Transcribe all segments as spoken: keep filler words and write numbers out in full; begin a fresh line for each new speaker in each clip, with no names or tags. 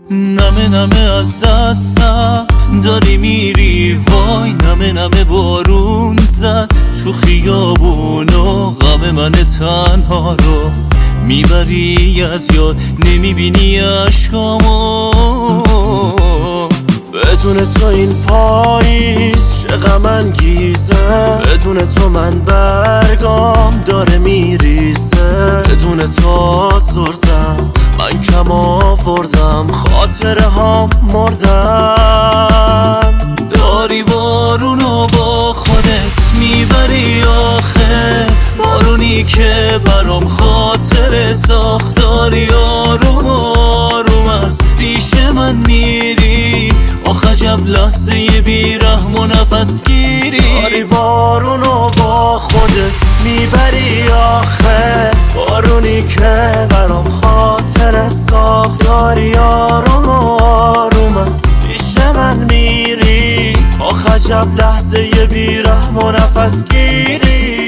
نمه نمه از دستم داری میری وای، نمه نمه بارون زد تو خیابون و غم من تنها رو میبری از یاد، نمیبینی عشقامو.
بدون تو این پاییز چه غم انگیزه، بدون تو من برگام داره میریزه، بدون تو آزردم من کم آوردم، خاطره هام مردن.
داری بارونو با خودت میبری آخه، بارونی که برام خاطره ساخت. داری آروم آروم از پیش من میری، آخ عجب لحظه بیرحم و نفس گیری.
داری بارونو با خودت میبری آخه، بارونی که برام خاطره ساخت. داری آروم آروم از پیش من میری، آخ عجب لحظه بیرحم و نفس گیری.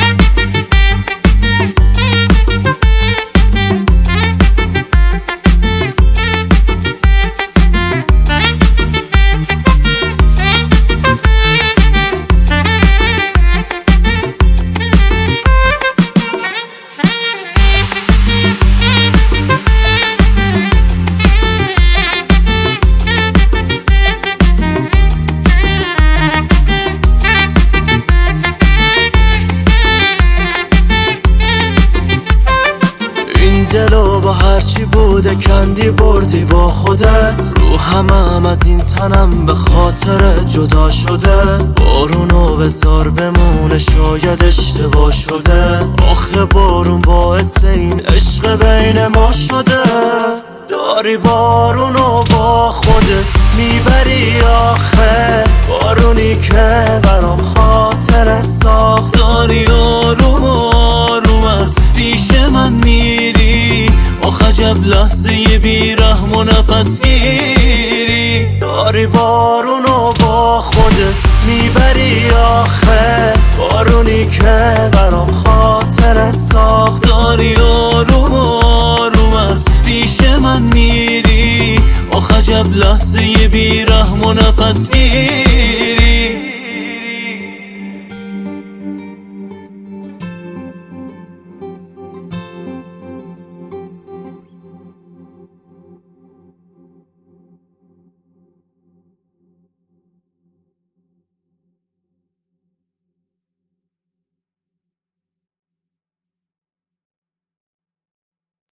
دلو با هرچی بوده کندی بردی با خودت، رو همم از این تنم به خاطر جدا شده. بارونو بذار بمونه شاید اشتباه شده، آخه بارون باعث این عشق بین ما شده. داری بارونو با خودت میبری آخه، بارونی که برام خاطره ساخت.
داری آروم آروم از پیش من میری، آخ عجب لحظه بیرحم و نفس گیری.
داری بارونو با خودت میبری آخه، بارونی که برام خاطره ساخت.
داری آروم آروم از پیش من میری، آخ عجب لحظه بیرحم و نفس گیری.